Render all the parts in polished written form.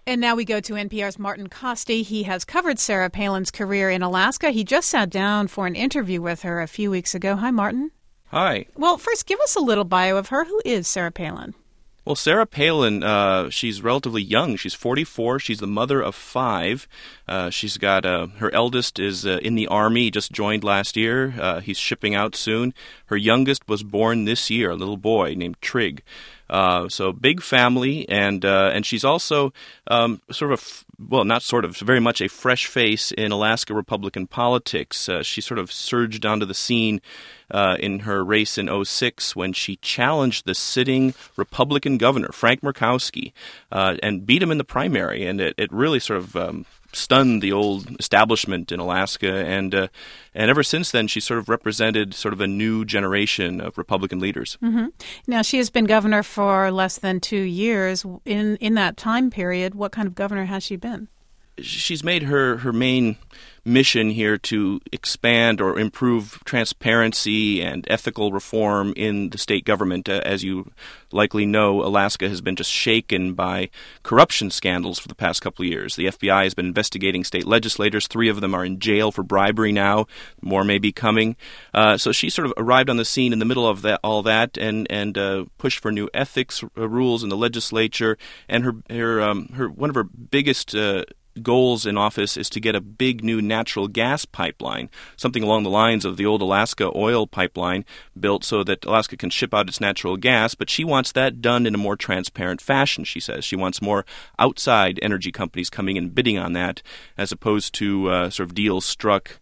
And now we go to NPR's Martin Kaste. He has covered Sarah Palin's career in Alaska. He just sat down for an interview with her a few weeks ago. Hi, Martin. Hi. Well, first, give us a little bio of her. Who is Sarah Palin? Well, Sarah Palin, she's relatively young. She's 44. She's the mother of 5. She's got her eldest is in the Army, just joined last year. He's shipping out soon. Her youngest was born this year, a little boy named Trig. So big family, and she's also very much a fresh face in Alaska Republican politics. She sort of surged onto the scene in her race in 2006 when she challenged the sitting Republican governor, Frank Murkowski, and beat him in the primary. And it really sort of stunned the old establishment in Alaska. And ever since then, she's sort of represented sort of a new generation of Republican leaders. Mm-hmm. Now, she has been governor for less than 2 years. In that time period, what kind of governor has she been? She's made her main mission here to expand or improve transparency and ethical reform in the state government. As you likely know, Alaska has been just shaken by corruption scandals for the past couple of years. The FBI has been investigating state legislators. 3 of them are in jail for bribery now. More may be coming. So she sort of arrived on the scene in the middle of all that and pushed for new ethics rules in the legislature. And her one of her biggest goals in office is to get a big new natural gas pipeline, something along the lines of the old Alaska oil pipeline built so that Alaska can ship out its natural gas, but she wants that done in a more transparent fashion, she says. She wants more outside energy companies coming in bidding on that, as opposed to sort of deals struck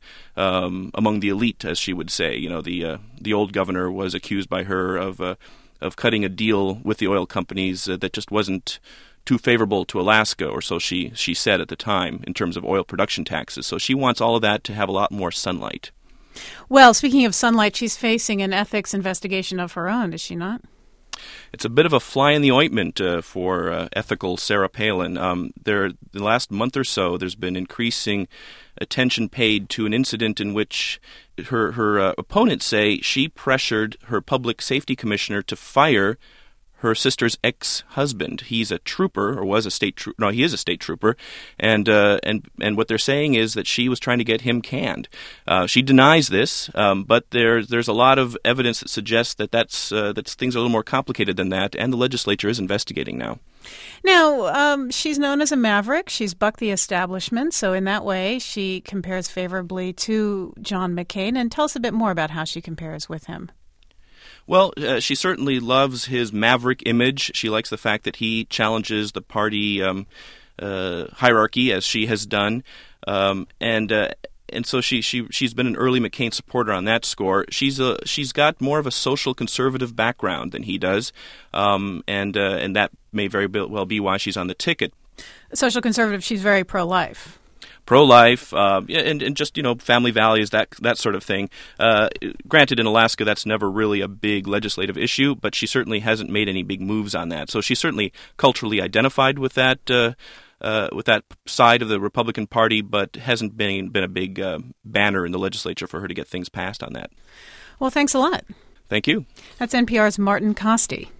among the elite, as she would say. You know, the old governor was accused by her of cutting a deal with the oil companies that just wasn't too favorable to Alaska, or so she said at the time, in terms of oil production taxes. So she wants all of that to have a lot more sunlight. Well, speaking of sunlight, she's facing an ethics investigation of her own, is she not? It's a bit of a fly in the ointment for ethical Sarah Palin. The last month or so, there's been increasing attention paid to an incident in which her opponents say she pressured her public safety commissioner to fire her sister's ex-husband. He's a trooper, or was a state trooper. No, he is a state trooper, and what they're saying is that she was trying to get him canned. She denies this, but there's a lot of evidence that suggests that that's things are a little more complicated than that, and the legislature is investigating now. Now, she's known as a maverick. She's bucked the establishment, so in that way, she compares favorably to John McCain. And tell us a bit more about how she compares with him. Well, she certainly loves his maverick image. She likes the fact that he challenges the party hierarchy, as she has done, and so she's been an early McCain supporter on that score. She's got more of a social conservative background than he does, and that may very well be why she's on the ticket. Social conservative. She's very pro-life. Pro-life, and just, family values, that sort of thing. Granted, in Alaska, that's never really a big legislative issue, but she certainly hasn't made any big moves on that. So she's certainly culturally identified with that side of the Republican Party, but hasn't been a big banner in the legislature for her to get things passed on that. Well, thanks a lot. Thank you. That's NPR's Martin Kaste.